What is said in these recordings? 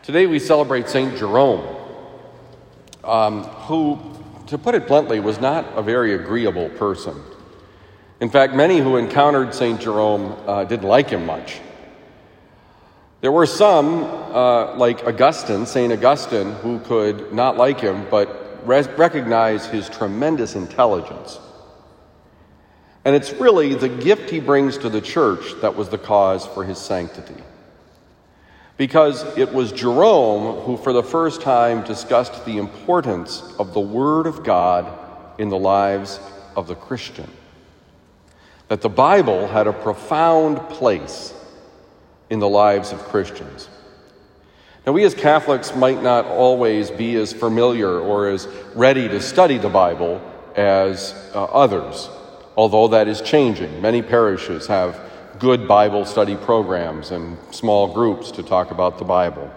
Today we celebrate St. Jerome, who, to put it bluntly, was not a very agreeable person. In fact, many who encountered St. Jerome didn't like him much. There were some, like Augustine, St. Augustine, who could not like him, but recognize his tremendous intelligence. And it's really the gift he brings to the church that was the cause for his sanctity. Because it was Jerome who for the first time discussed the importance of the Word of God in the lives of the Christian. That the Bible had a profound place in the lives of Christians. Now, we as Catholics might not always be as familiar or as ready to study the Bible as others, although that is changing. Many parishes have good Bible study programs and small groups to talk about the Bible.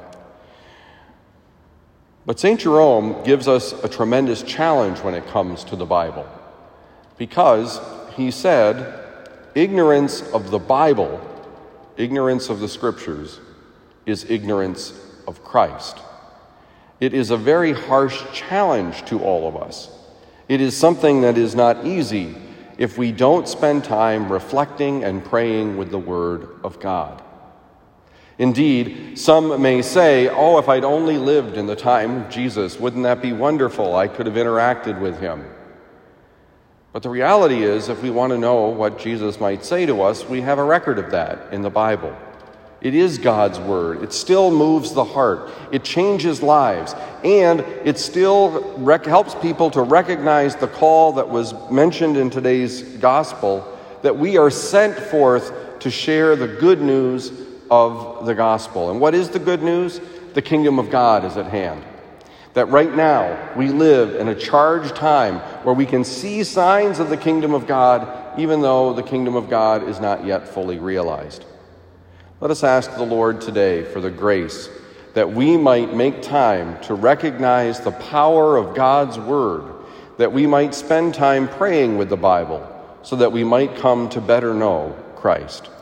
But St. Jerome gives us a tremendous challenge when it comes to the Bible, because he said, ignorance of the Bible, ignorance of the Scriptures, is ignorance of Christ. It is a very harsh challenge to all of us. It is something that is not easy if we don't spend time reflecting and praying with the Word of God. Indeed, some may say, oh, if I'd only lived in the time of Jesus, wouldn't that be wonderful? I could have interacted with him. But the reality is, if we want to know what Jesus might say to us, we have a record of that in the Bible. It is God's Word. It still moves the heart. It changes lives. And it still helps people to recognize the call that was mentioned in today's gospel, that we are sent forth to share the good news of the gospel. And what is the good news? The kingdom of God is at hand. That right now we live in a charged time where we can see signs of the kingdom of God, even though the kingdom of God is not yet fully realized. Let us ask the Lord today for the grace that we might make time to recognize the power of God's Word, that we might spend time praying with the Bible, so that we might come to better know Christ.